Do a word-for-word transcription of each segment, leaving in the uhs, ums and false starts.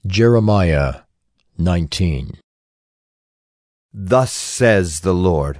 Jeremiah nineteen. Thus says the Lord,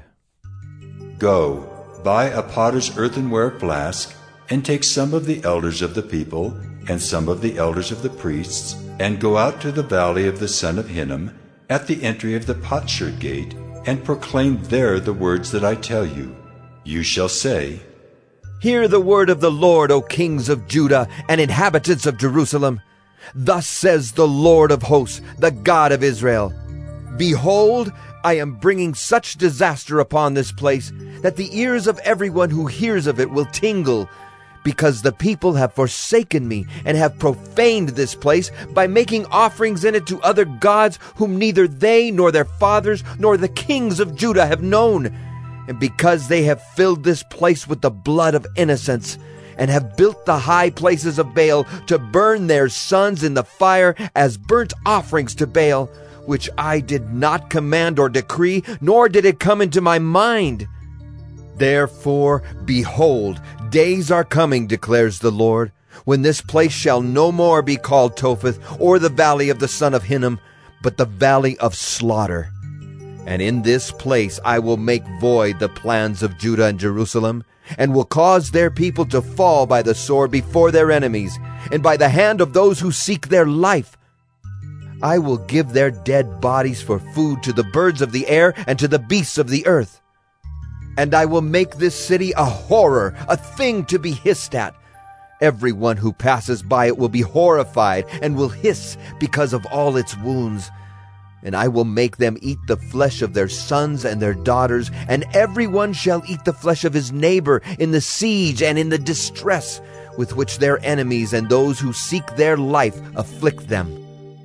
Go, buy a potter's earthenware flask, and take some of the elders of the people, and some of the elders of the priests, and go out to the valley of the son of Hinnom, at the entry of the potsherd gate, and proclaim there the words that I tell you. You shall say, Hear the word of the Lord, O kings of Judah and inhabitants of Jerusalem. Thus says the Lord of hosts, the God of Israel, Behold, I am bringing such disaster upon this place that the ears of everyone who hears of it will tingle, because the people have forsaken me and have profaned this place by making offerings in it to other gods whom neither they nor their fathers nor the kings of Judah have known. And because they have filled this place with the blood of innocents, and have built the high places of Baal to burn their sons in the fire as burnt offerings to Baal, which I did not command or decree, nor did it come into my mind. Therefore, behold, days are coming, declares the Lord, when this place shall no more be called Topheth, or the valley of the son of Hinnom, but the valley of slaughter. And in this place I will make void the plans of Judah and Jerusalem, and will cause their people to fall by the sword before their enemies, and by the hand of those who seek their life. I will give their dead bodies for food to the birds of the air and to the beasts of the earth. And I will make this city a horror, a thing to be hissed at. Everyone who passes by it will be horrified and will hiss because of all its wounds. And I will make them eat the flesh of their sons and their daughters, and everyone shall eat the flesh of his neighbor in the siege and in the distress with which their enemies and those who seek their life afflict them.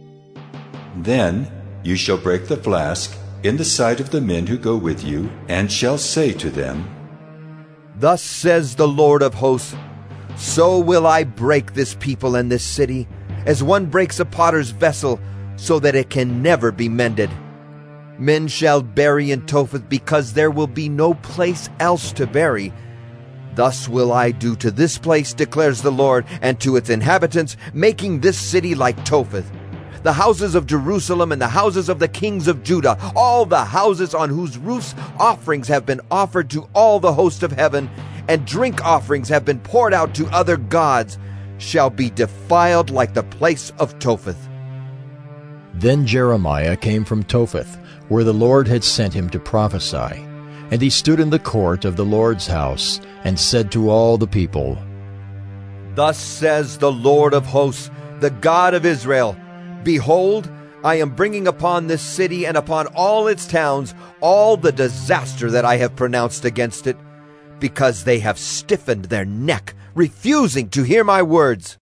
Then you shall break the flask in the sight of the men who go with you, and shall say to them, Thus says the Lord of hosts, So will I break this people and this city, as one breaks a potter's vessel, so that it can never be mended. Men shall bury in Topheth, because there will be no place else to bury. Thus will I do to this place, declares the Lord, and to its inhabitants, making this city like Topheth. The houses of Jerusalem and the houses of the kings of Judah, all the houses on whose roofs offerings have been offered to all the host of heaven, and drink offerings have been poured out to other gods, shall be defiled like the place of Topheth. Then Jeremiah came from Topheth, where the Lord had sent him to prophesy. And he stood in the court of the Lord's house, and said to all the people, Thus says the Lord of hosts, the God of Israel, Behold, I am bringing upon this city and upon all its towns all the disaster that I have pronounced against it, because they have stiffened their neck, refusing to hear my words.